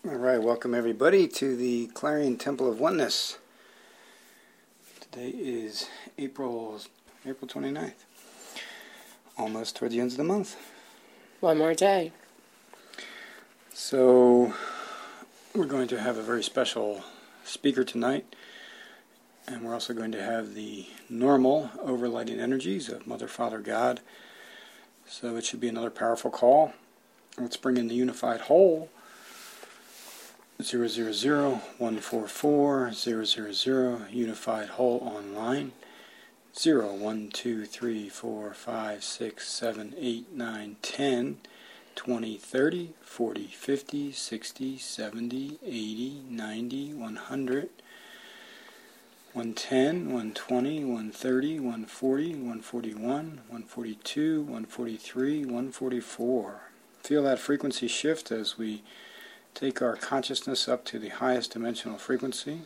Alright, welcome everybody to the Clarion Temple of Oneness. Today is April 29th. Almost toward the end of the month. One more day. So, we're going to have a very special speaker tonight. And we're also going to have the normal overlighting energies of Mother, Father, God. So it should be another powerful call. Let's bring in the unified whole. 000-144-000, unified whole online. 0, 1, 2, 3, 4, 5, 6, 7, 8, 9, 10, 20, 30, 40, 50, 60, 70, 80, 90, 100, 110, 120, 130, 140, 141, 142, 143, 144. Feel that frequency shift as we take our consciousness up to the highest dimensional frequency.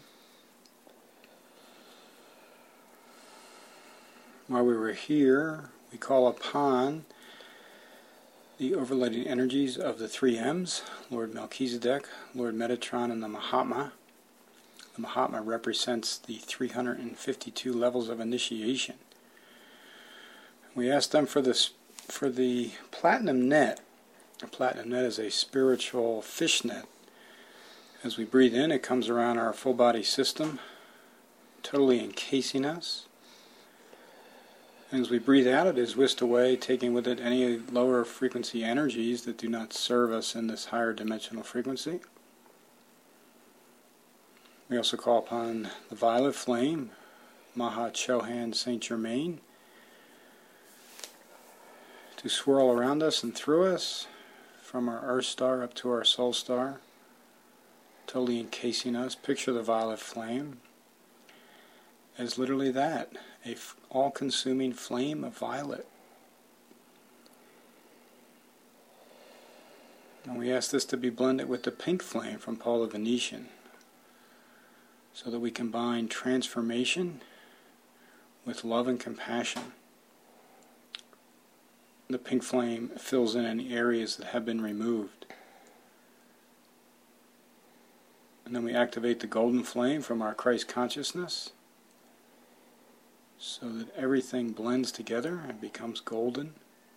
While we were here, we call upon the overlighting energies of the 3 M's, Lord Melchizedek, Lord Metatron, and the Mahatma. The Mahatma represents the 352 levels of initiation. We asked them for the platinum net. A platinum net is a spiritual fishnet. As we breathe in, it comes around our full body system, totally encasing us. And as we breathe out, it is whisked away, taking with it any lower frequency energies that do not serve us in this higher dimensional frequency. We also call upon the violet flame, Maha Chohan Saint Germain, to swirl around us and through us, from our Earth star up to our Soul star, totally encasing us. Picture the violet flame as literally that, a all-consuming flame of violet. And we ask this to be blended with the pink flame from Paul the Venetian, so that we combine transformation with love and compassion. The pink flame fills in any areas that have been removed. And then we activate the golden flame from our Christ consciousness, so that everything blends together and becomes golden.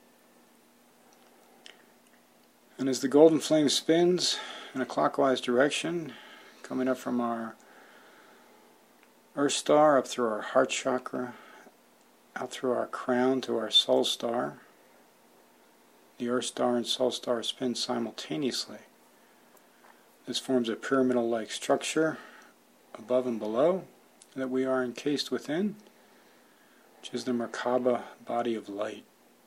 And as the golden flame spins in a clockwise direction, coming up from our Earth star up through our heart chakra, out through our crown to our Soul star, the Earth star and Soul star spin simultaneously. This forms a pyramidal-like structure above and below that we are encased within, which is the Merkaba body of light.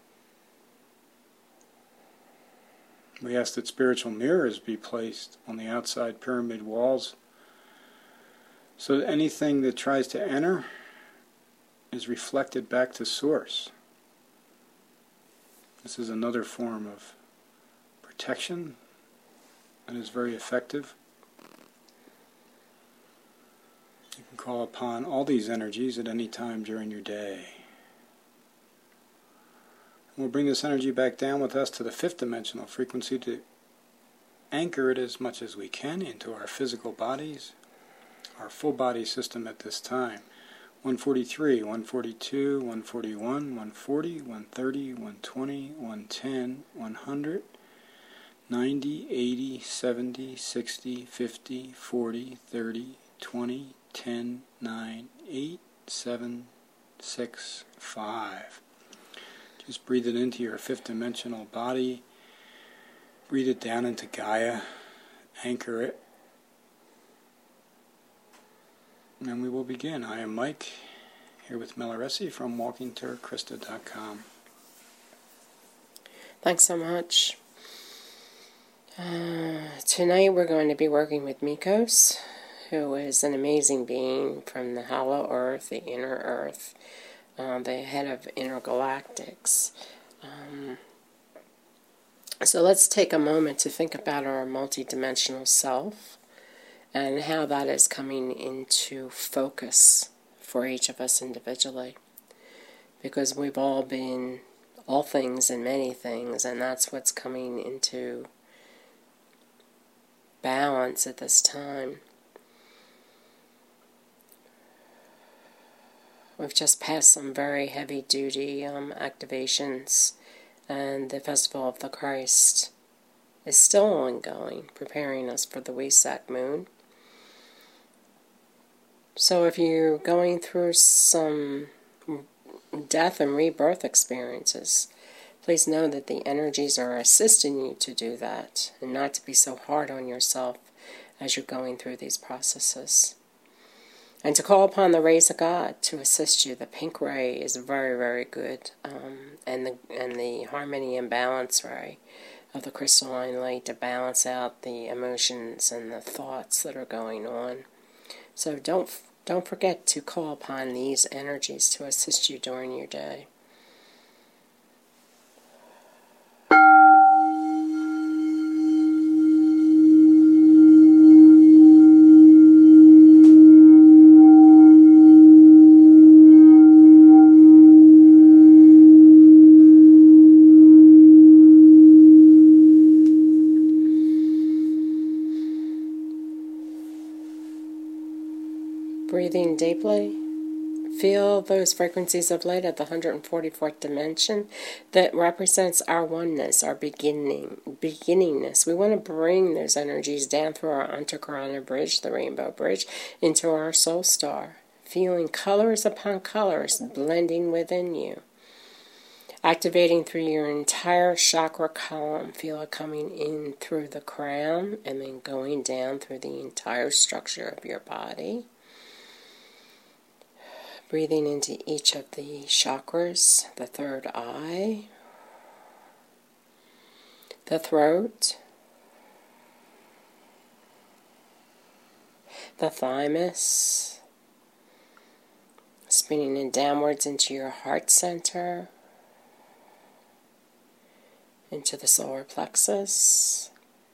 We ask that spiritual mirrors be placed on the outside pyramid walls, so that anything that tries to enter is reflected back to Source. This is another form of protection that is very effective. You can call upon all these energies at any time during your day. And we'll bring this energy back down with us to the 5th dimensional frequency to anchor it as much as we can into our physical bodies, our full body system at this time. 143, 142, 141, 140, 130, 120, 110, 100, 90, 80, 70, 60, 50, 40, 30, 20, 10, 9, 8, 7, 6, 5. Just breathe it into your 5th dimensional body. Breathe it down into Gaia. Anchor it. And we will begin. I am Mike, here with Melaresi from WalkingTerraChrista.com. Thanks so much. Tonight we're going to be working with Mikos, who is an amazing being from the hollow earth, the inner earth, the head of intergalactics. So let's take a moment to think about our multidimensional self and how that is coming into focus for each of us individually. Because we've all been all things and many things, and that's what's coming into balance at this time. We've just passed some very heavy-duty activations, and the Festival of the Christ is still ongoing, preparing us for the Wesak moon. So if you're going through some death and rebirth experiences, please know that the energies are assisting you to do that, and not to be so hard on yourself as you're going through these processes. And to call upon the rays of God to assist you. The pink ray is very, very good, and the harmony and balance ray of the crystalline light to balance out the emotions and the thoughts that are going on. So don't forget to call upon these energies to assist you during your day. Breathing deeply, feel those frequencies of light at the 144th dimension that represents our oneness, our beginningness. We want to bring those energies down through our Antakarana bridge, the rainbow bridge, into our soul star, feeling colors upon colors blending within you. Activating through your entire chakra column, feel it coming in through the crown and then going down through the entire structure of your body. Breathing into each of the chakras, the third eye, the throat, the thymus, spinning it downwards into your heart center, into the solar plexus,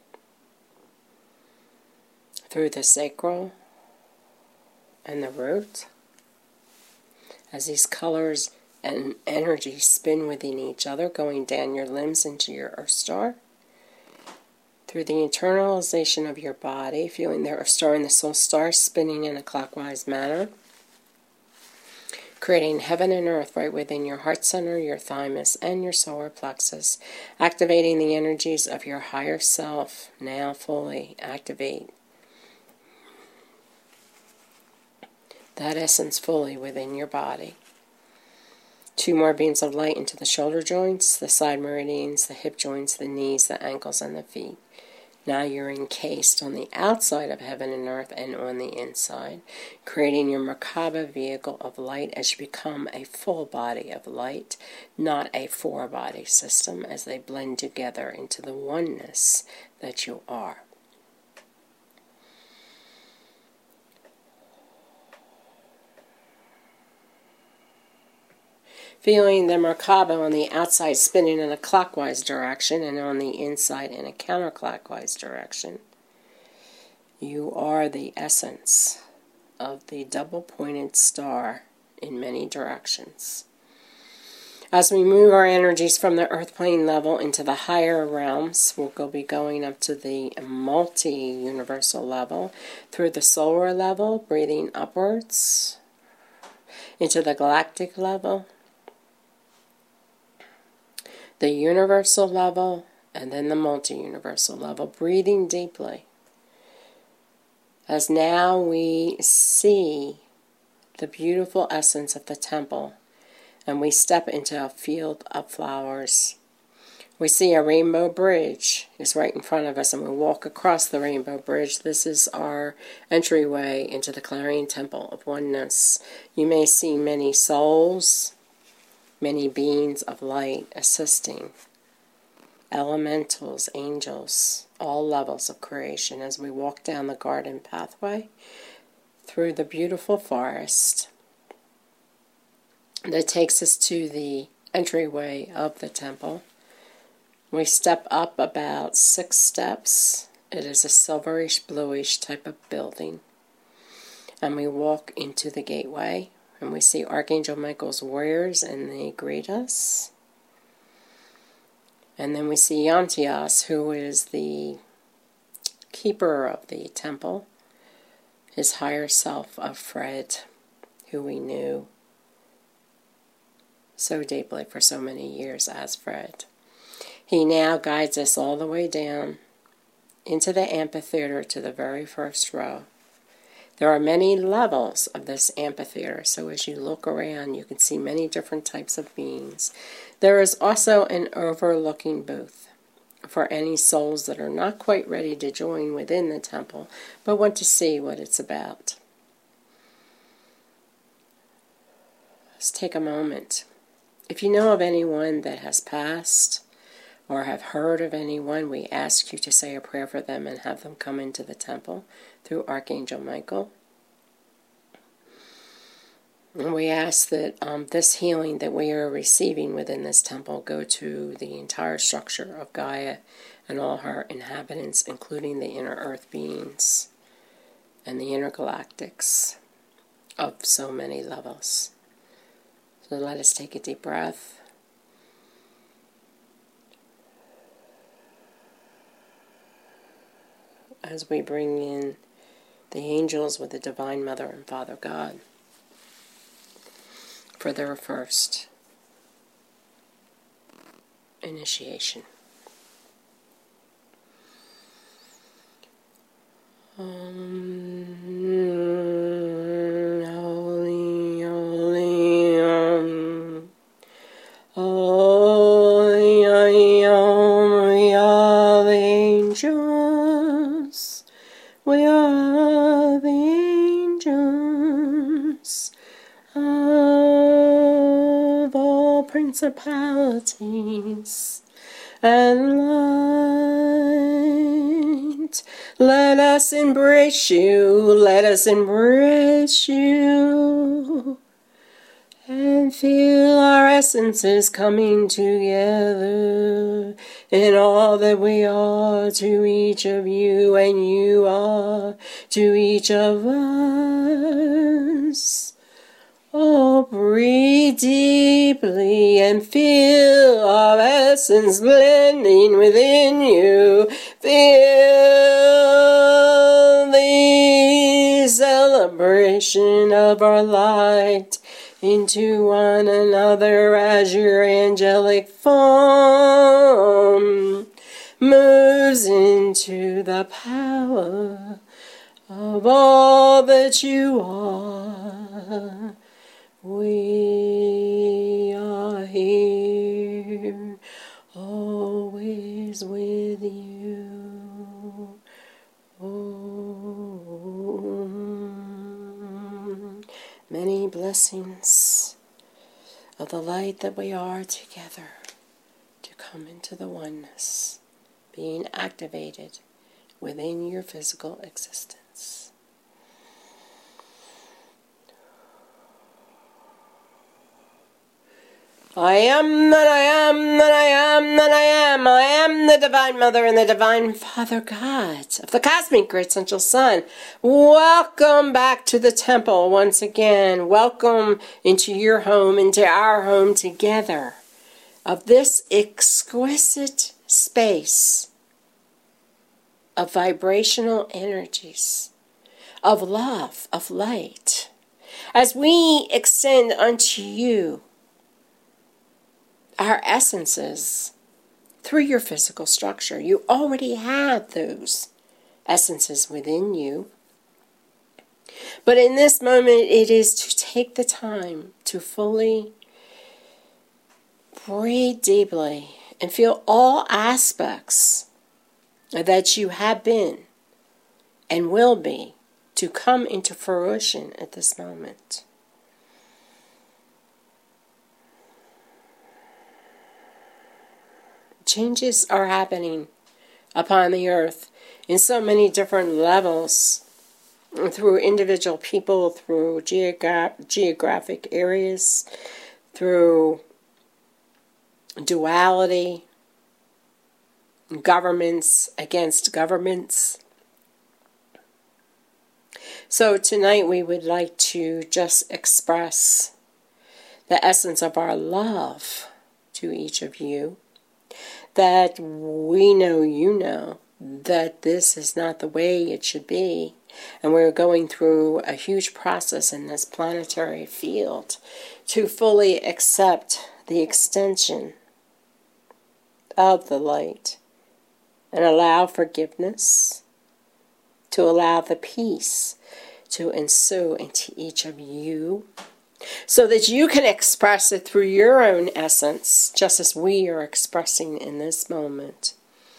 through the sacral and the root. As these colors and energies spin within each other, going down your limbs into your Earth Star, through the internalization of your body, feeling the Earth Star and the Soul Star spinning in a clockwise manner, creating heaven and earth right within your heart center, your thymus, and your solar plexus, activating the energies of your higher self. Now fully activate that essence fully within your body. 2 more beams of light into the shoulder joints, the side meridians, the hip joints, the knees, the ankles, and the feet. Now you're encased on the outside of heaven and earth and on the inside, creating your Merkaba vehicle of light as you become a full body of light, not a 4-body system, as they blend together into the oneness that you are. Feeling the Merkaba on the outside spinning in a clockwise direction and on the inside in a counterclockwise direction. You are the essence of the double-pointed star in many directions. As we move our energies from the earth plane level into the higher realms, we'll be going up to the multi-universal level, through the solar level, breathing upwards, into the galactic level, the universal level, and then the multi-universal level, breathing deeply. As now we see the beautiful essence of the temple, and we step into a field of flowers. We see a rainbow bridge is right in front of us, and we walk across the rainbow bridge. This is our entryway into the Clarion Temple of Oneness. You may see many souls, many beings of light assisting, elementals, angels, all levels of creation as we walk down the garden pathway through the beautiful forest that takes us to the entryway of the temple. We step up about 6 steps. It is a silverish, bluish type of building. And we walk into the gateway. And we see Archangel Michael's warriors, and they greet us. And then we see Yantias, who is the keeper of the temple, his higher self of Fred, who we knew so deeply for so many years as Fred. He now guides us all the way down into the amphitheater to the very first row. There are many levels of this amphitheater, so as you look around, you can see many different types of beings. There is also an overlooking booth for any souls that are not quite ready to join within the temple, but want to see what it's about. Let's take a moment. If you know of anyone that has passed, or have heard of anyone, we ask you to say a prayer for them and have them come into the temple through Archangel Michael. And we ask that this healing that we are receiving within this temple go to the entire structure of Gaia and all her inhabitants, including the inner earth beings and the intergalactics of so many levels. So let us take a deep breath. As we bring in the angels with the Divine Mother and Father God for their first initiation. Holy, holy, holy, we are the angels. We are the angels of all principalities and light. Let us embrace you, let us embrace you, and feel our essences coming together in all that we are to each of you, and you are to each of us. Oh, breathe deeply and feel our essence blending within you. Feel the celebration of our light into one another as your angelic form moves into the power of all that you are. We are here, always with you. Oh, many blessings of the light that we are together to come into the oneness, being activated within your physical existence. I am that I am that I am that I am. I am the Divine Mother and the Divine Father God of the Cosmic Great Central Sun. Welcome back to the temple once again. Welcome into your home, into our home together of this exquisite space of vibrational energies, of love, of light. As we extend unto you our essences through your physical structure. You already have those essences within you. But in this moment, it is to take the time to fully breathe deeply and feel all aspects that you have been and will be to come into fruition at this moment. Changes are happening upon the earth in so many different levels, through individual people, through geographic areas, through duality, governments against governments. So tonight we would like to just express the essence of our love to each of you, that we know you know that this is not the way it should be. And we're going through a huge process in this planetary field to fully accept the extension of the light and allow forgiveness, to allow the peace to ensue into each of you, so that you can express it through your own essence, just as we are expressing in this moment.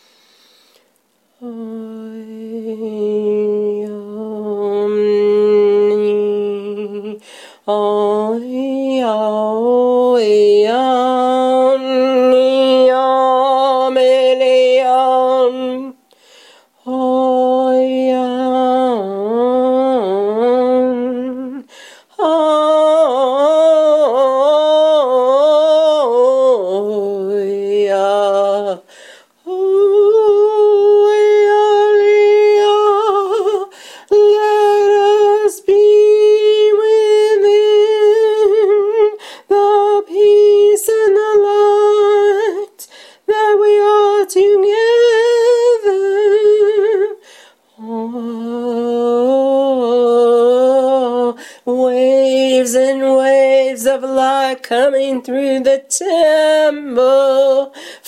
Waves and waves of light coming through the temple,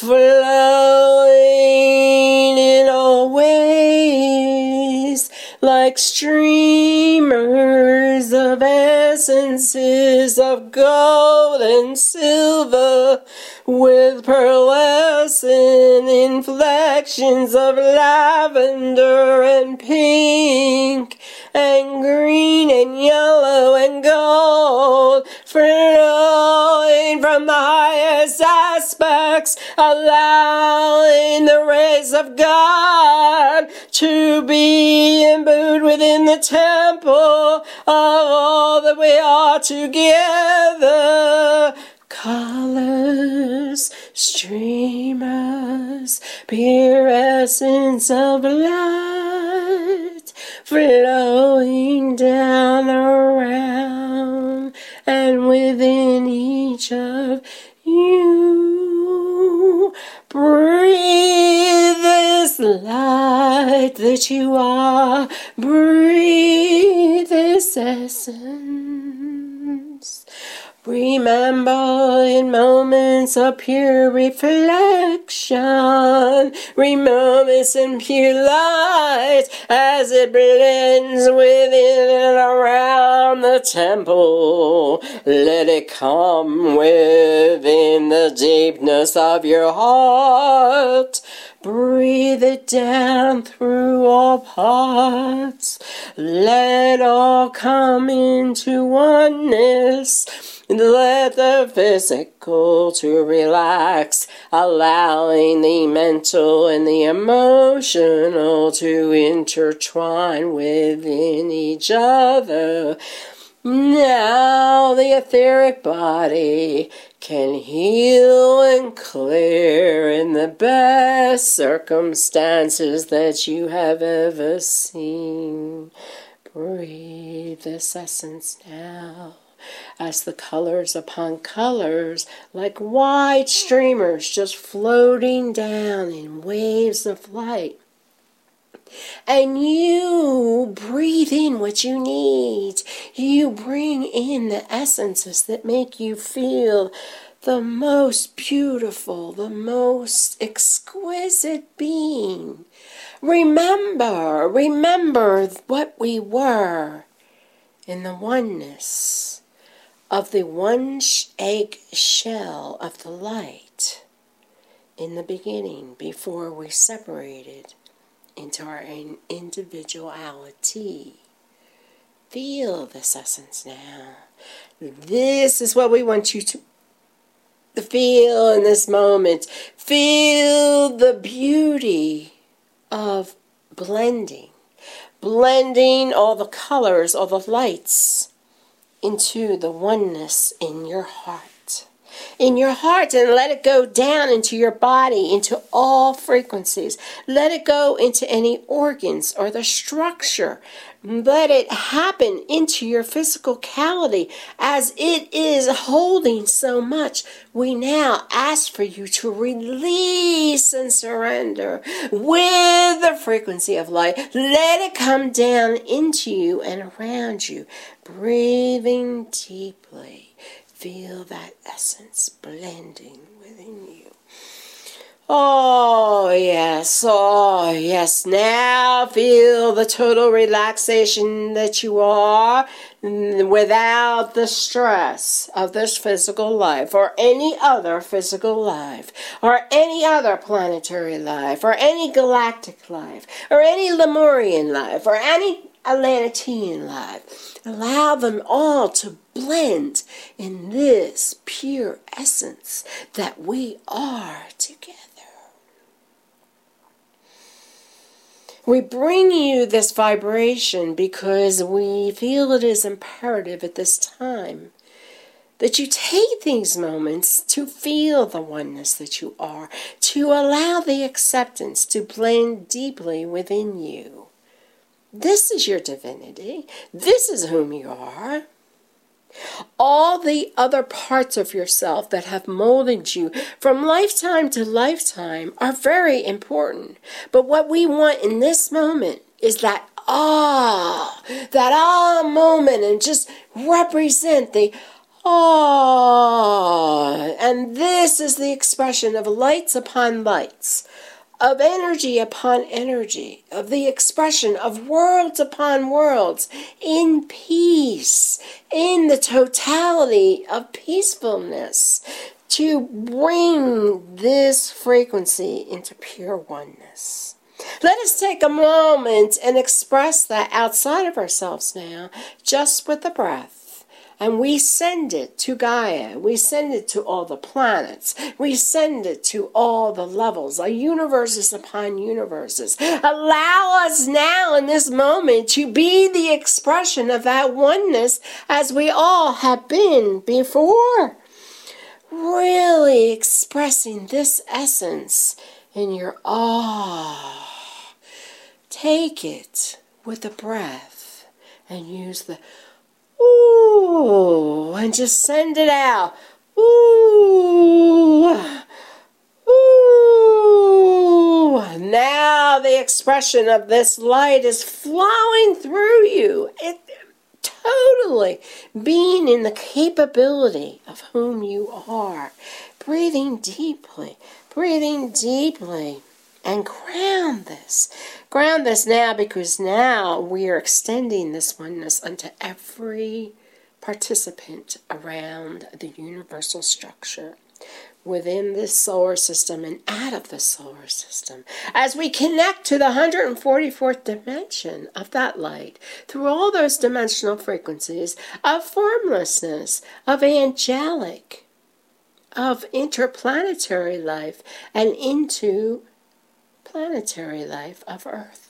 flowing in all ways, like streamers of essences of gold and silver, with pearlescent inflections of lavender and pink and green and yellow and gold, flowing from the highest aspects, allowing the rays of God to be imbued within the temple of all that we are together. Colors, streamers, pure essence of light, flowing down around and within each of you. Breathe this light that you are. Breathe this essence. Remember in moments of pure reflection, moments in pure light, as it blends within and around the temple. Let it come within the deepness of your heart. Breathe it down through all parts. Let all come into oneness. Let the physical to relax, allowing the mental and the emotional to intertwine within each other. Now the etheric body can heal and clear in the best circumstances that you have ever seen. Breathe this essence now, as the colors upon colors, like white streamers, just floating down in waves of light. And you breathe in what you need. You bring in the essences that make you feel the most beautiful, the most exquisite being. Remember what we were in the oneness of the one egg shell of the light in the beginning, before we separated into our individuality. Feel this essence now. This is what we want you to feel in this moment. Feel the beauty of blending all the colors, all the lights into the oneness in your heart. in your heart, and let it go down into your body, into all frequencies. Let it go into any organs or the structure. Let it happen into your physicality as it is holding so much. We now ask for you to release and surrender with the frequency of light. Let it come down into you and around you. Breathing deeply. Feel that essence blending within you. Oh, yes. Oh, yes. Now feel the total relaxation that you are without the stress of this physical life or any other physical life or any other planetary life or any galactic life or any Lemurian life or any Atlantean life. Allow them all to blend in this pure essence that we are together. We bring you this vibration because we feel it is imperative at this time that you take these moments to feel the oneness that you are, to allow the acceptance to blend deeply within you. This is your divinity. This is whom you are. All the other parts of yourself that have molded you from lifetime to lifetime are very important. But what we want in this moment is that moment, and just represent the and this is the expression of lights upon lights, of energy upon energy, of the expression of worlds upon worlds, in peace, in the totality of peacefulness, to bring this frequency into pure oneness. Let us take a moment and express that outside of ourselves now, just with the breath. And we send it to Gaia. We send it to all the planets. We send it to all the levels, universes upon universes. Allow us now in this moment to be the expression of that oneness as we all have been before. Really expressing this essence in your Take it with the breath and use the ooh, and just send it out. Ooh, ooh. Now the expression of this light is flowing through you. It totally being in the capability of whom you are. Breathing deeply, and ground this. Ground this now, because now we are extending this oneness unto every participant around the universal structure, within this solar system and out of the solar system, as we connect to the 144th dimension of that light through all those dimensional frequencies of formlessness, of angelic, of interplanetary life, and into planetary life of Earth.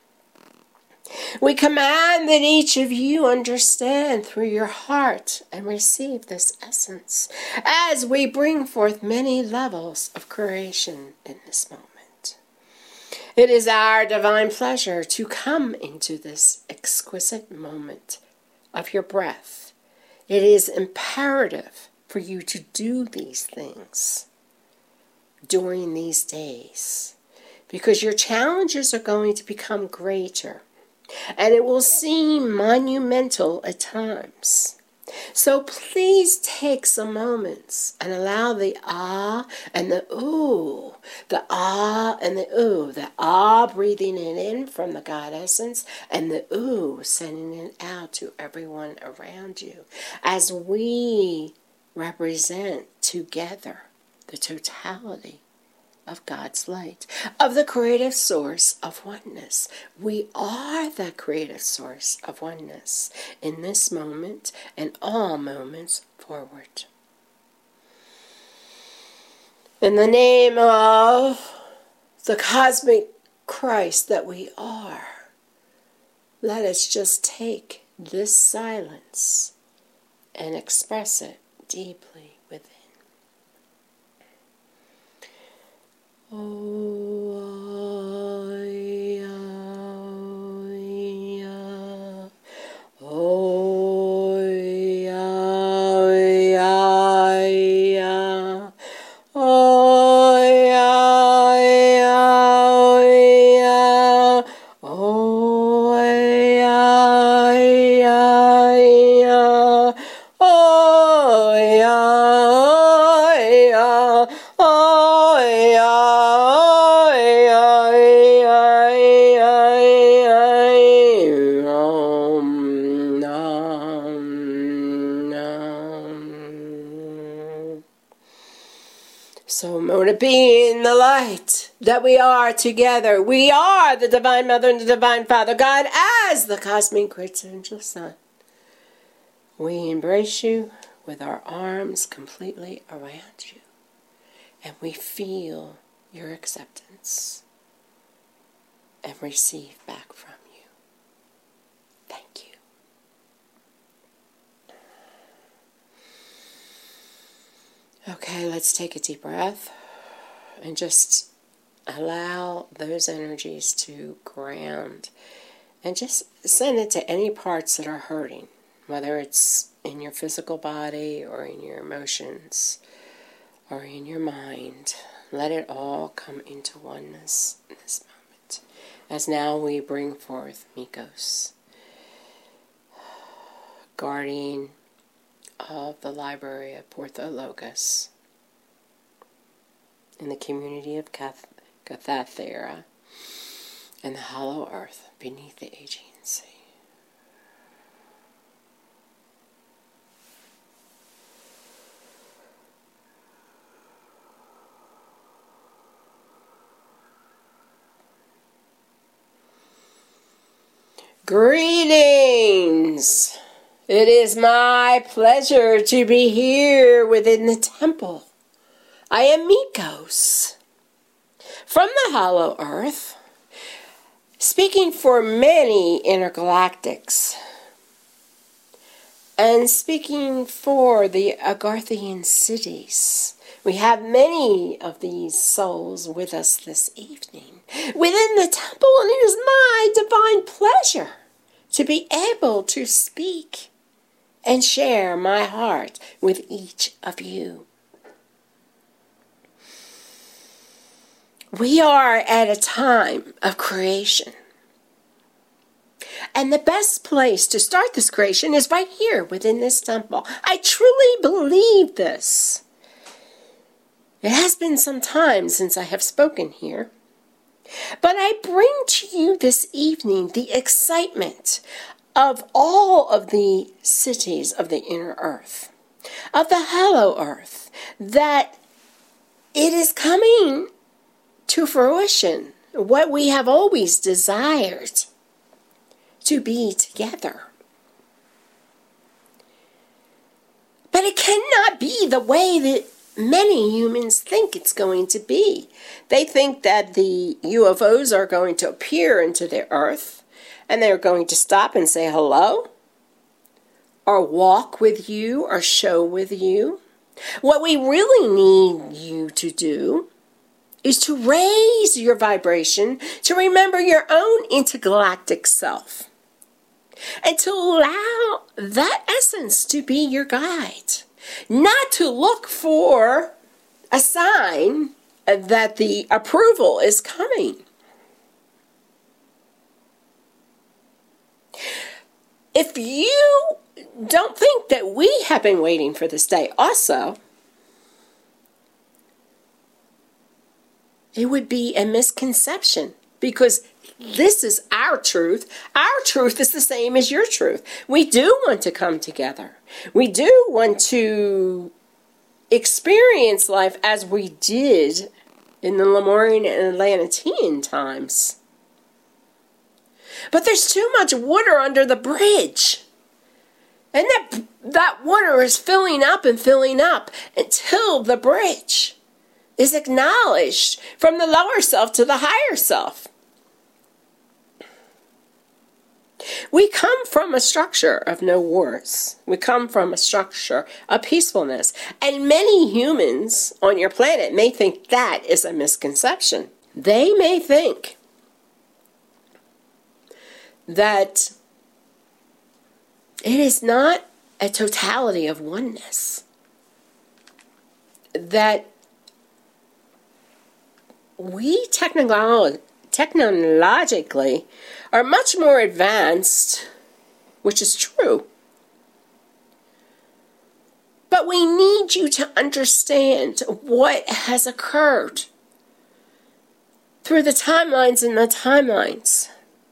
We command that each of you understand through your heart and receive this essence as we bring forth many levels of creation in this moment. It is our divine pleasure to come into this exquisite moment of your breath. It is imperative for you to do these things during these days, because your challenges are going to become greater, and it will seem monumental at times. So please take some moments and allow the and the ooh, the and the ooh, the breathing it in from the God essence, and the ooh sending it out to everyone around you, as we represent together the totality of God's light, of the creative source of oneness. We are the creative source of oneness in this moment and all moments forward. In the name of the cosmic Christ that we are, let us just take this silence and express it deeply within. So Mona, being the light that we are together, we are the Divine Mother and the Divine Father, God as the Cosmic Archangel Sun. We embrace you with our arms completely around you, and we feel your acceptance and receive back from you. Thank you. Okay, let's take a deep breath and just allow those energies to ground and just send it to any parts that are hurting, whether it's in your physical body or in your emotions or in your mind. Let it all come into oneness in this moment. As now we bring forth Mikos, guardian of the library of Portho Logos in the community of Cathathera and the hollow earth beneath the Aegean Sea. Greetings! It is my pleasure to be here within the temple. I am Mikos, from the hollow earth, speaking for many intergalactics, and speaking for the Agarthian cities. We have many of these souls with us this evening within the temple, and it is my divine pleasure to be able to speak and share my heart with each of you. We are at a time of creation. And the best place to start this creation is right here within this temple. I truly believe this. It has been some time since I have spoken here. But I bring to you this evening the excitement of all of the cities of the inner earth, of the hollow earth, that it is coming to fruition, what we have always desired, to be together. But it cannot be the way that many humans think it's going to be. They think that the UFOs are going to appear into the earth, and they're going to stop and say hello, or walk with you, or show with you. What we really need you to do is to raise your vibration, to remember your own intergalactic self, and to allow that essence to be your guide. Not to look for a sign that the approval is coming. If you don't think that we have been waiting for this day also, it would be a misconception, because this is our truth. Our truth is the same as your truth. We do want to come together. We do want to experience life as we did in the Lemurian and Atlantean times. But there's too much water under the bridge. And that water is filling up and filling up until the bridge is acknowledged from the lower self to the higher self. We come from a structure of no wars. We come from a structure of peacefulness. And many humans on your planet may think that is a misconception. They may think that it is not a totality of oneness. That we technologically are much more advanced, which is true. But we need you to understand what has occurred through the timelines and the timelines.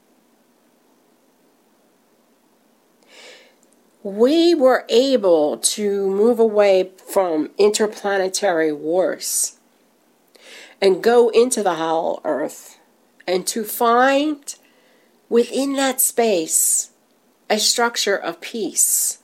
We were able to move away from interplanetary wars and go into the hollow earth and to find within that space a structure of peace.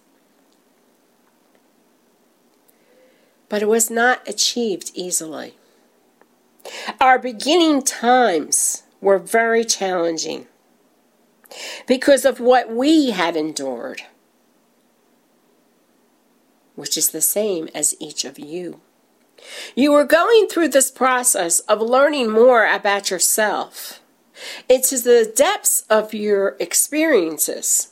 But it was not achieved easily. Our beginning times were very challenging because of what we had endured, which is the same as each of you. You were going through this process of learning more about yourself into the depths of your experiences.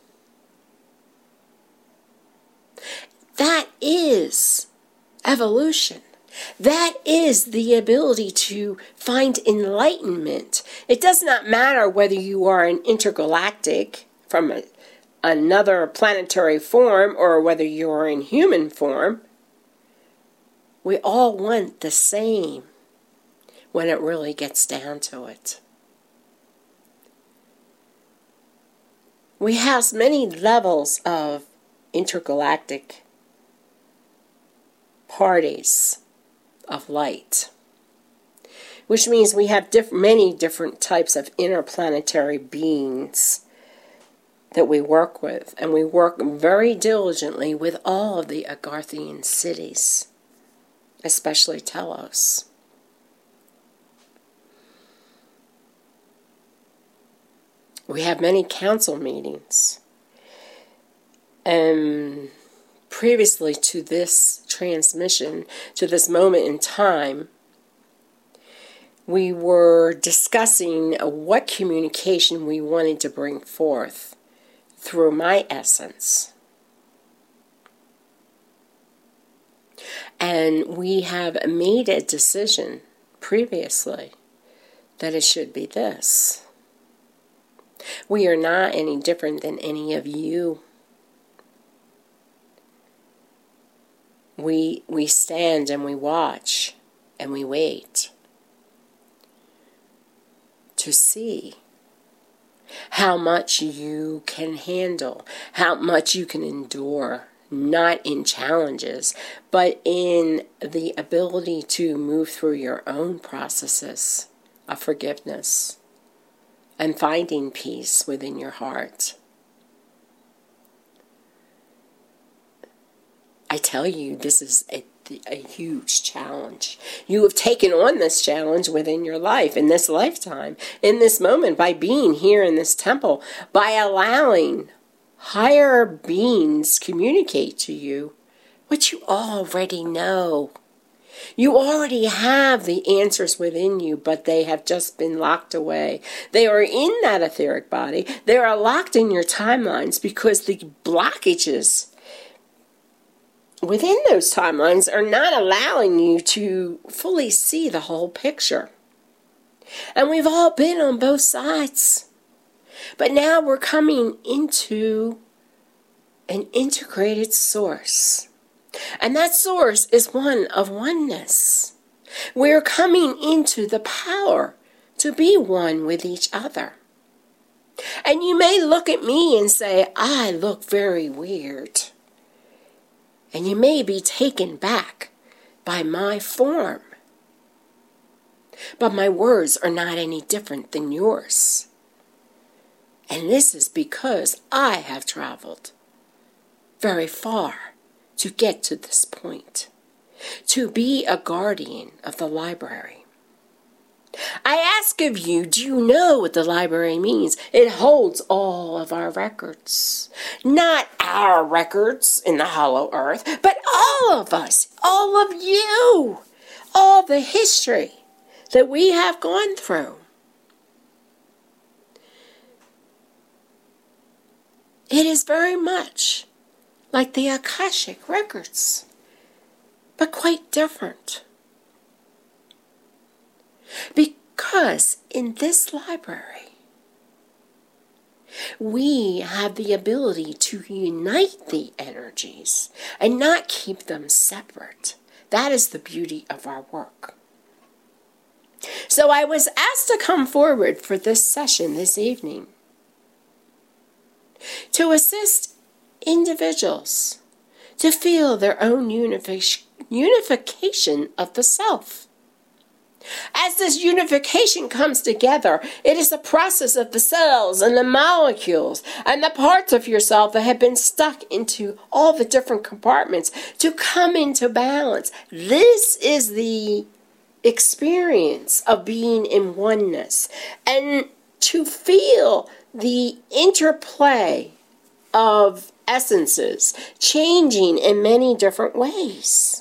That is evolution. That is the ability to find enlightenment. It does not matter whether you are an intergalactic from another planetary form or whether you are in human form. We all want the same when it really gets down to it. We have many levels of intergalactic parties of light, which means we have many different types of interplanetary beings that we work with, and we work very diligently with all of the Agarthian cities, especially Telos. We have many council meetings. And previously to this transmission, to this moment in time, we were discussing what communication we wanted to bring forth through my essence. And we have made a decision previously that it should be this. We are not any different than any of you. We stand and we watch and we wait to see how much you can handle, how much you can endure, not in challenges, but in the ability to move through your own processes of forgiveness and finding peace within your heart. I tell you, this is a huge challenge. You have taken on this challenge within your life, in this lifetime, in this moment, by being here in this temple, by allowing higher beings communicate to you what you already know. You already have the answers within you, but they have just been locked away. They are in that etheric body. They are locked in your timelines because the blockages within those timelines are not allowing you to fully see the whole picture. And we've all been on both sides. But now we're coming into an integrated source. And that source is one of oneness. We're coming into the power to be one with each other. And you may look at me and say, I look very weird. And you may be taken back by my form. But my words are not any different than yours. And this is because I have traveled very far to get to this point, to be a guardian of the library. I ask of you, do you know what the library means? It holds all of our records. Not our records in the hollow earth, but all of us, all of you, all the history that we have gone through. It is very much like the Akashic records, but quite different. Because in this library, we have the ability to unite the energies and not keep them separate. That is the beauty of our work. So I was asked to come forward for this session this evening to assist individuals to feel their own unification of the self. As this unification comes together, it is a process of the cells and the molecules and the parts of yourself that have been stuck into all the different compartments to come into balance. This is the experience of being in oneness, and to feel the interplay of essences changing in many different ways.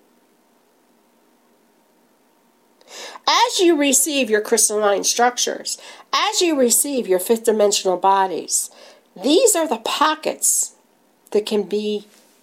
As you receive your crystalline structures, as you receive your fifth dimensional bodies, these are the pockets that can be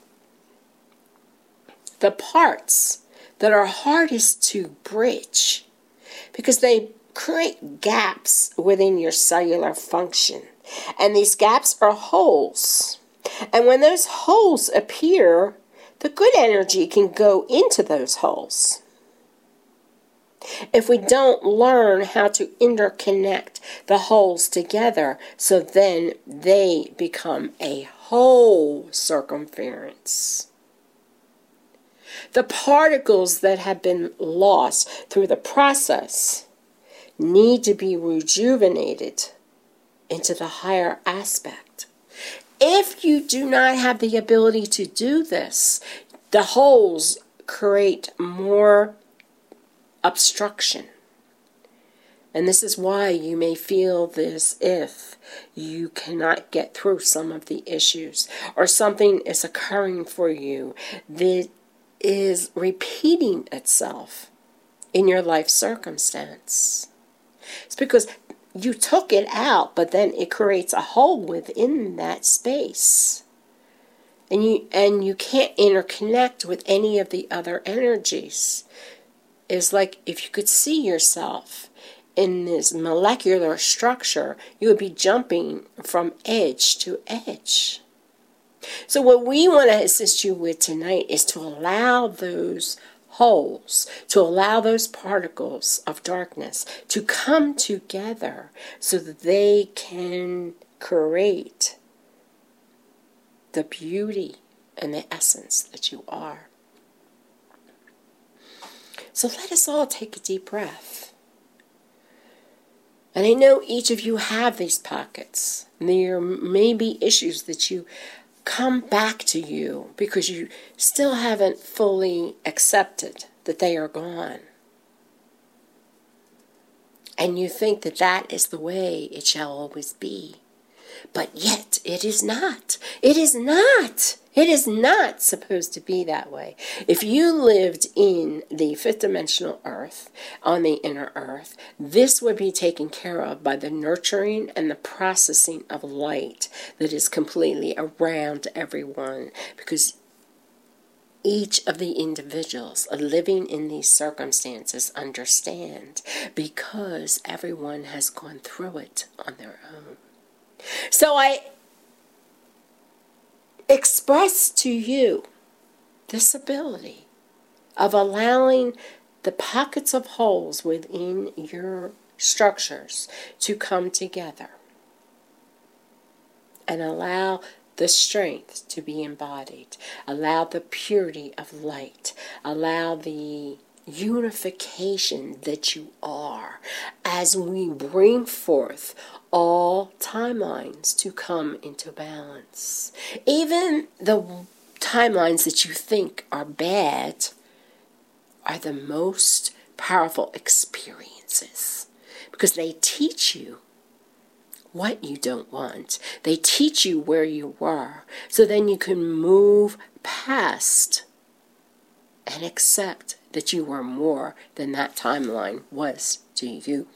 the parts that are hardest to bridge because they create gaps within your cellular function. And these gaps are holes. And when those holes appear, the good energy can go into those holes. If we don't learn how to interconnect the holes together, so then they become a whole circumference. The particles that have been lost through the process need to be rejuvenated into the higher aspect. If you do not have the ability to do this, the holes create more obstruction. And this is why you may feel this if you cannot get through some of the issues, or something is occurring for you that is repeating itself in your life circumstance. It's because you took it out, but then it creates a hole within that space. And you can't interconnect with any of the other energies. It's like if you could see yourself in this molecular structure, you would be jumping from edge to edge. So what we want to assist you with tonight is to allow those holes, to allow those particles of darkness to come together so that they can create the beauty and the essence that you are. So let us all take a deep breath. And I know each of you have these pockets. There may be issues that you come back to you because you still haven't fully accepted that they are gone. And you think that that is the way it shall always be. But yet it is not. It is not. It is not supposed to be that way. If you lived in the fifth dimensional earth, on the inner earth, this would be taken care of by the nurturing and the processing of light that is completely around everyone. Because each of the individuals living in these circumstances understand, because everyone has gone through it on their own. So I express to you this ability of allowing the pockets of holes within your structures to come together and allow the strength to be embodied, allow the purity of light, allow the unification that you are as we bring forth all timelines to come into balance. Even the timelines that you think are bad are the most powerful experiences, because they teach you what you don't want. They teach you where you were, so then you can move past and accept that you are more than that timeline was to you.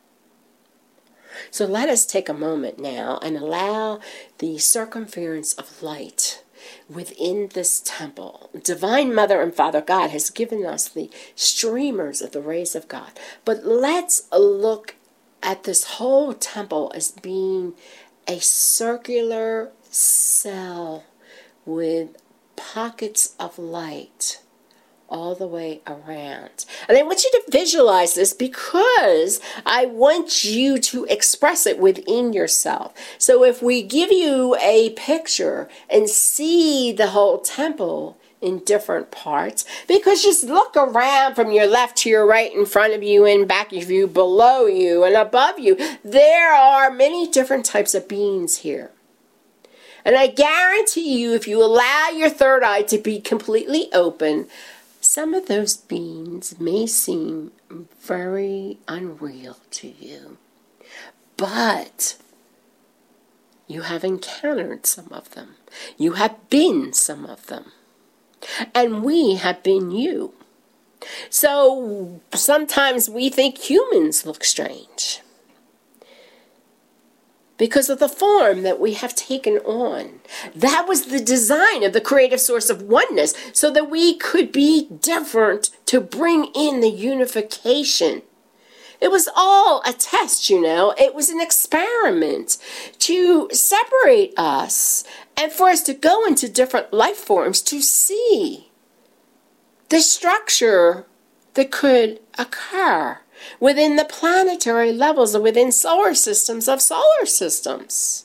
So let us take a moment now and allow the circumference of light within this temple. Divine Mother and Father God has given us the streamers of the rays of God. But let's look at this whole temple as being a circular cell with pockets of light all the way around. And I want you to visualize this because I want you to express it within yourself. So if we give you a picture and see the whole temple in different parts, because just look around from your left to your right, in front of you, in back of you, below you, and above you, there are many different types of beings here. And I guarantee you, if you allow your third eye to be completely open, some of those beings may seem very unreal to you, but you have encountered some of them. You have been some of them. And we have been you. So sometimes we think humans look strange because of the form that we have taken on. That was the design of the creative source of oneness, so that we could be different to bring in the unification. It was all a test, you know. It was an experiment to separate us and for us to go into different life forms to see the structure that could occur within the planetary levels or within solar systems of solar systems.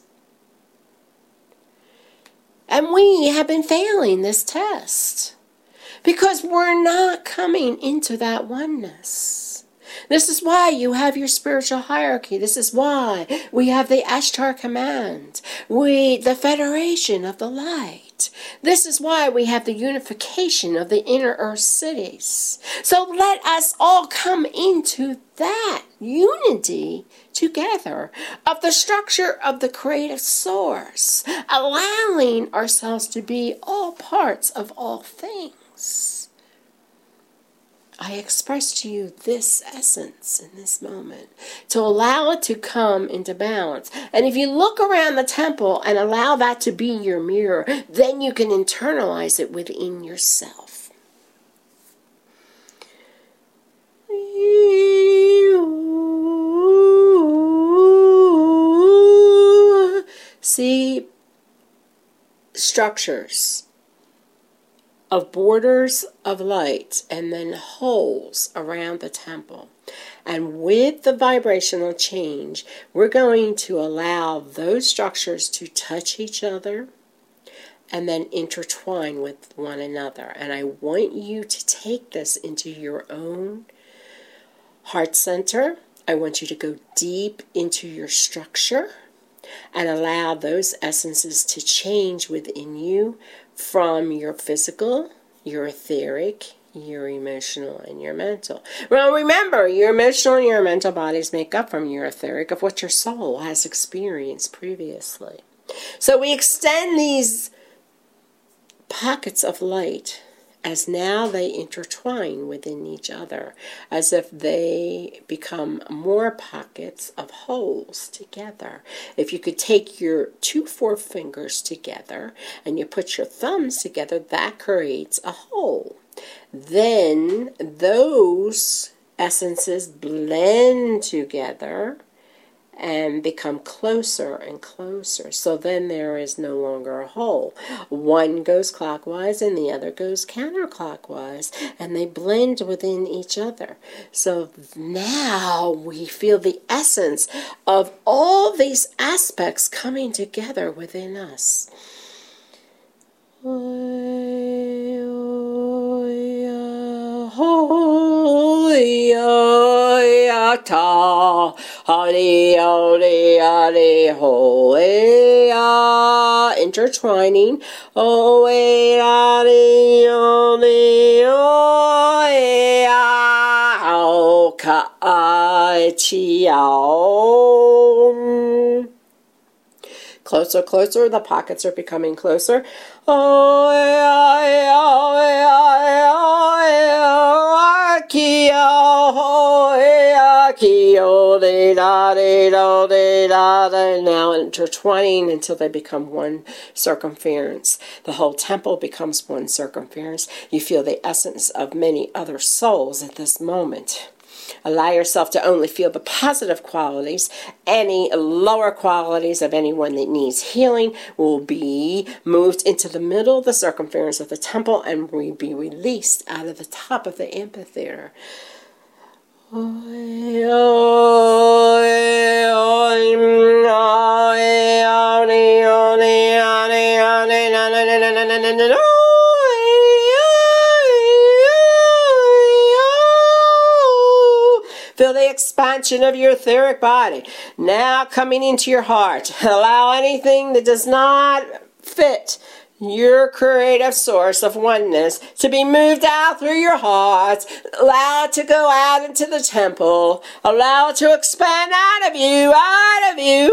And we have been failing this test because we're not coming into that oneness. This is why you have your spiritual hierarchy. This is why we have the Ashtar Command, the Federation of the Light. This is why we have the unification of the inner earth cities. So let us all come into that unity together of the structure of the creative source, allowing ourselves to be all parts of all things. I express to you this essence in this moment to allow it to come into balance. And if you look around the temple and allow that to be your mirror, then you can internalize it within yourself. See structures of borders of light and then holes around the temple. And with the vibrational change, we're going to allow those structures to touch each other and then intertwine with one another. And I want you to take this into your own heart center. I want you to go deep into your structure and allow those essences to change within you from your physical, your etheric, your emotional, and your mental. Well, remember, your emotional and your mental bodies make up from your etheric of what your soul has experienced previously. So we extend these pockets of light as now they intertwine within each other, as if they become more pockets of holes together. If you could take your 2 forefingers together and you put your thumbs together, that creates a hole. Then those essences blend together and become closer and closer. So then there is no longer a hole. One goes clockwise and the other goes counterclockwise, and they blend within each other. So now we feel the essence of all these aspects coming together within us. Ta, hari, hari, hari, ho, intertwining. Oh, e a ni o ni o e a o ka a chi ao. Closer, closer, the pockets are becoming closer. Oh, now intertwining until they become one circumference. The whole temple becomes one circumference. You feel the essence of many other souls at this moment. Allow yourself to only feel the positive qualities. Any lower qualities of anyone that needs healing will be moved into the middle of the circumference of the temple and will be released out of the top of the amphitheater. Feel the expansion of your etheric body. Now coming into your heart. Allow anything that does not fit your creative source of oneness to be moved out through your heart. Allow it to go out into the temple. Allow it to expand out of you, out of you.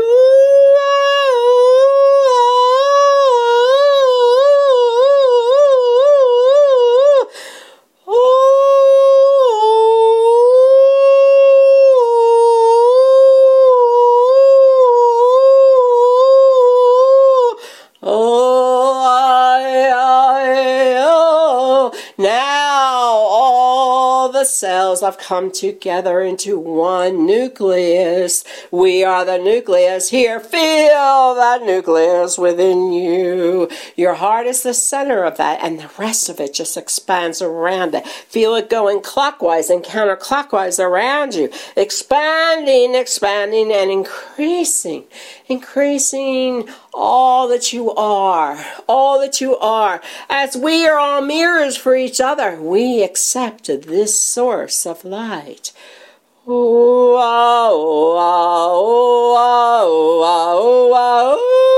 Cells have come together into one nucleus. We are the nucleus here. Feel that nucleus within you. Your heart is the center of that, and the rest of it just expands around it. Feel it going clockwise and counterclockwise around you. Expanding, expanding, and increasing. Increasing all that you are. All that you are. As we are all mirrors for each other, we accept this source of light. Ooh, ah, ooh, ah, ooh, ah, ooh, ah, ooh, ah, ooh.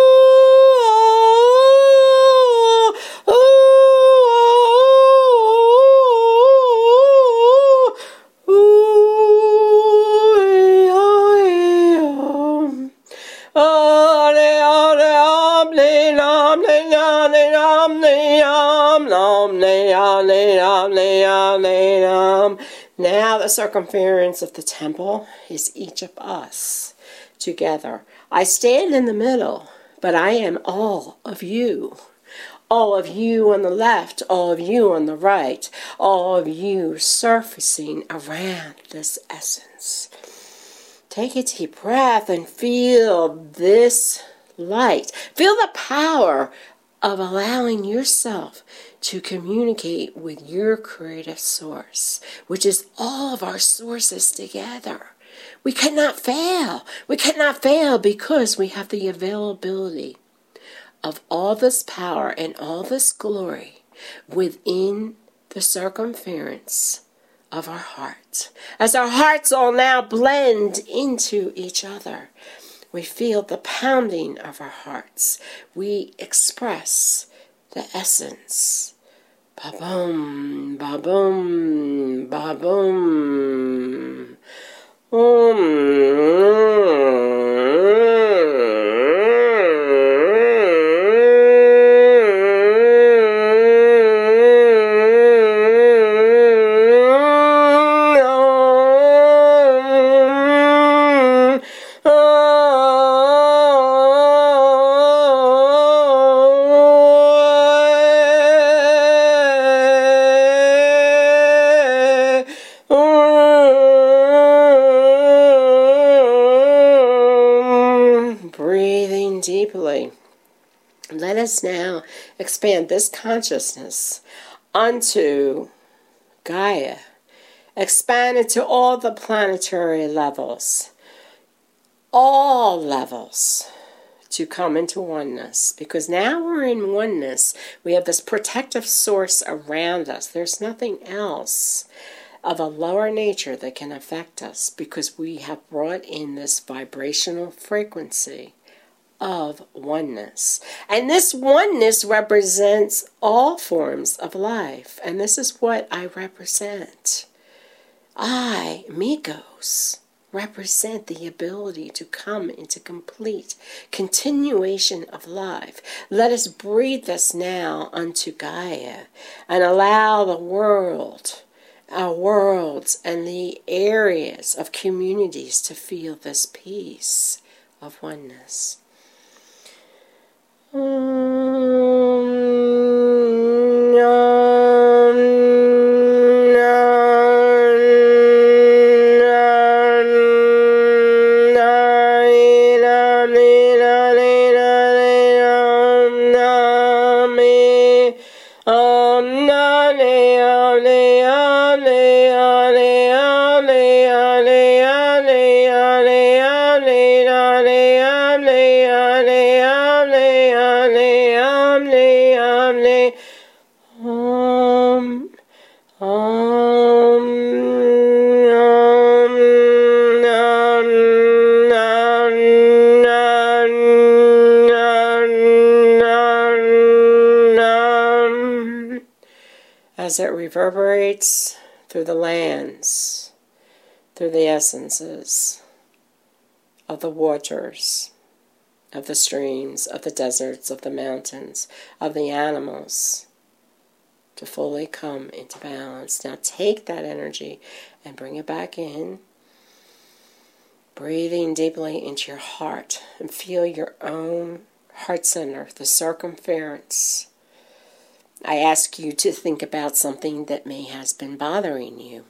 Now the circumference of the temple is each of us together. I stand in the middle, but I am all of you. All of you on the left, all of you on the right, all of you surfacing around this essence. Take a deep breath and feel this light. Feel the power of allowing yourself to communicate with your creative source, which is all of our sources together. We cannot fail. We cannot fail because we have the availability of all this power and all this glory within the circumference of our hearts. As our hearts all now blend into each other, we feel the pounding of our hearts. We express the essence. Ba-boom, ba-boom, ba-boom. Deeply. Let us now expand this consciousness onto Gaia. Expand it to all the planetary levels. All levels to come into oneness. Because now we're in oneness. We have this protective source around us. There's nothing else of a lower nature that can affect us because we have brought in this vibrational frequency of oneness. And this oneness represents all forms of life. And this is what I represent. I, Mikos, represent the ability to come into complete continuation of life. Let us breathe this now unto Gaia and allow the world, our worlds, and the areas of communities to feel this peace of oneness. As it reverberates through the lands, through the essences of the waters, of the streams, of the deserts, of the mountains, of the animals, to fully come into balance. Now take that energy and bring it back in, breathing deeply into your heart, and feel your own heart center, the circumference. I ask you to think about something that may has been bothering you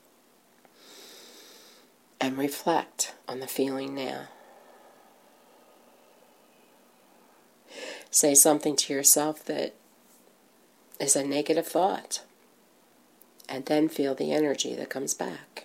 and reflect on the feeling now. Say something to yourself that is a negative thought, and then feel the energy that comes back.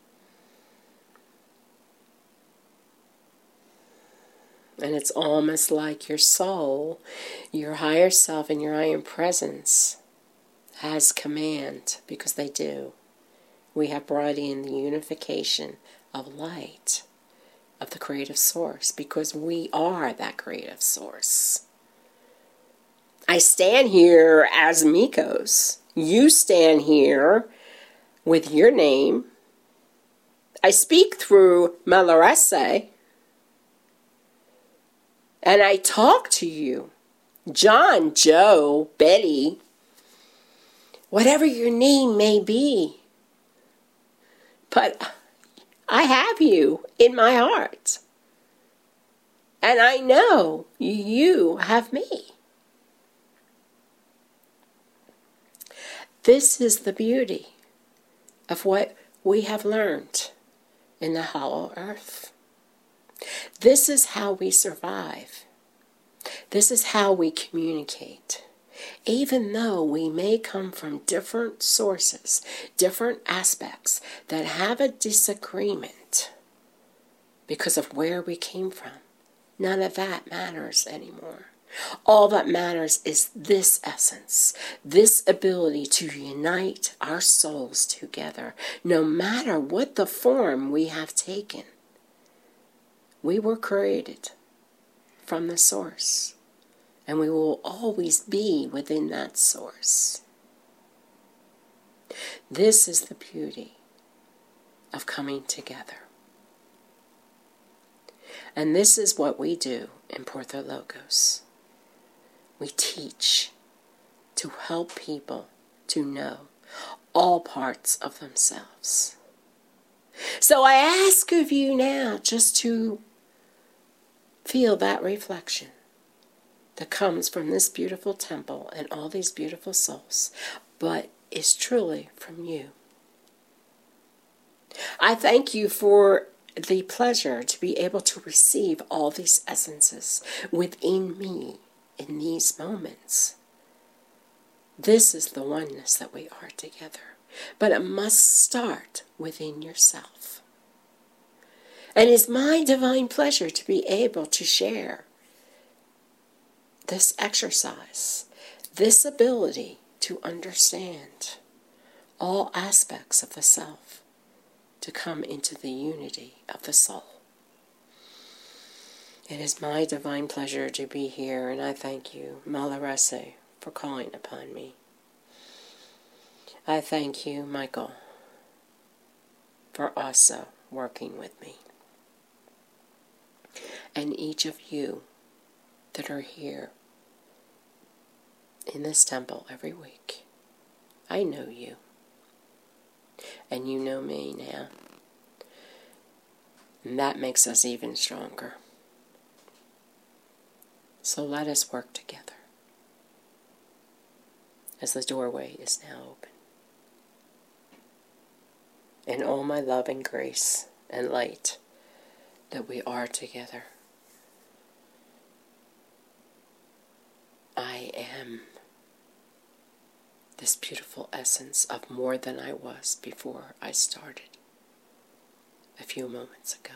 And it's almost like your soul, your higher self, and your higher presence has command, because they do. We have brought in the unification of light, of the creative source, because we are that creative source. I stand here as Mikos. You stand here with your name. I speak through Malarese. And I talk to you, John, Joe, Betty, whatever your name may be. But I have you in my heart. And I know you have me. This is the beauty of what we have learned in the Hollow Earth. This is how we survive. This is how we communicate. Even though we may come from different sources, different aspects that have a disagreement because of where we came from, none of that matters anymore. All that matters is this essence, this ability to unite our souls together, no matter what the form we have taken. We were created from the source, and we will always be within that source. This is the beauty of coming together. And this is what we do in Porto Logos. We teach to help people to know all parts of themselves. So I ask of you now just to feel that reflection that comes from this beautiful temple and all these beautiful souls, but is truly from you. I thank you for the pleasure to be able to receive all these essences within me in these moments. This is the oneness that we are together, but it must start within yourself. And it's my divine pleasure to be able to share this exercise, this ability to understand all aspects of the self, to come into the unity of the soul. It is my divine pleasure to be here, and I thank you, Malarese, for calling upon me. I thank you, Michael, for also working with me. And each of you that are here in this temple every week, I know you, and you know me now. And that makes us even stronger. So let us work together as the doorway is now open. In all my love and grace and light that we are together, I am this beautiful essence of more than I was before I started a few moments ago.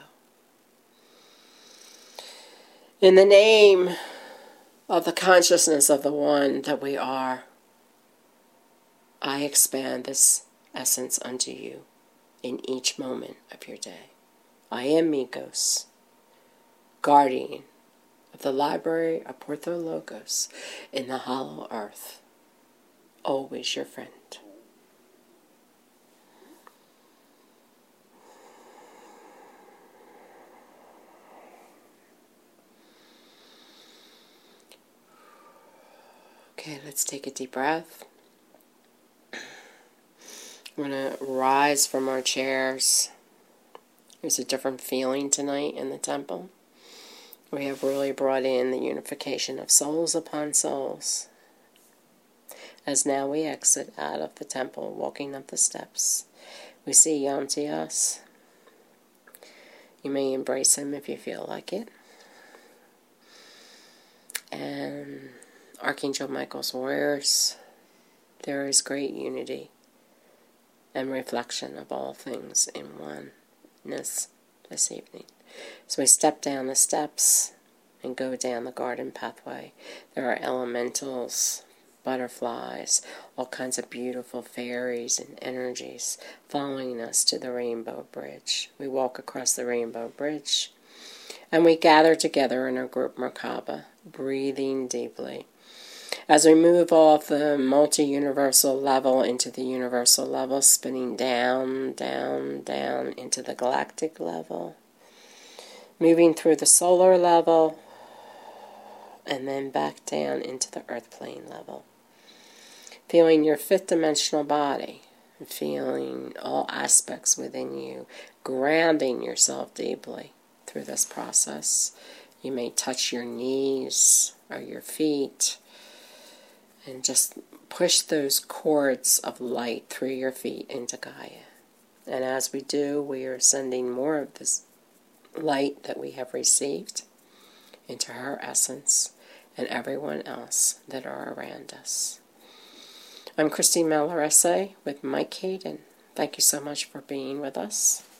In the name of the consciousness of the one that we are, I expand this essence unto you in each moment of your day. I am Mikos, guardian of the library of Porto Logos in the hollow earth, always your friend. Okay, let's take a deep breath. We're going to rise from our chairs. There's a different feeling tonight in the temple. We have really brought in the unification of souls upon souls. As now we exit out of the temple, walking up the steps, we see Yamtias. You may embrace him if you feel like it. And Archangel Michael's warriors. There is great unity and reflection of all things in oneness this evening. So we step down the steps and go down the garden pathway. There are elementals, butterflies, all kinds of beautiful fairies and energies following us to the Rainbow Bridge. We walk across the Rainbow Bridge and we gather together in our group Merkaba, breathing deeply. As we move off the multi-universal level into the universal level, spinning down, down, down into the galactic level, moving through the solar level, and then back down into the earth plane level. Feeling your fifth dimensional body, feeling all aspects within you, grounding yourself deeply through this process. You may touch your knees or your feet, and just push those cords of light through your feet into Gaia. And as we do, we are sending more of this light that we have received into her essence and everyone else that are around us. I'm Christine Malarese with Mike Hayden. Thank you so much for being with us.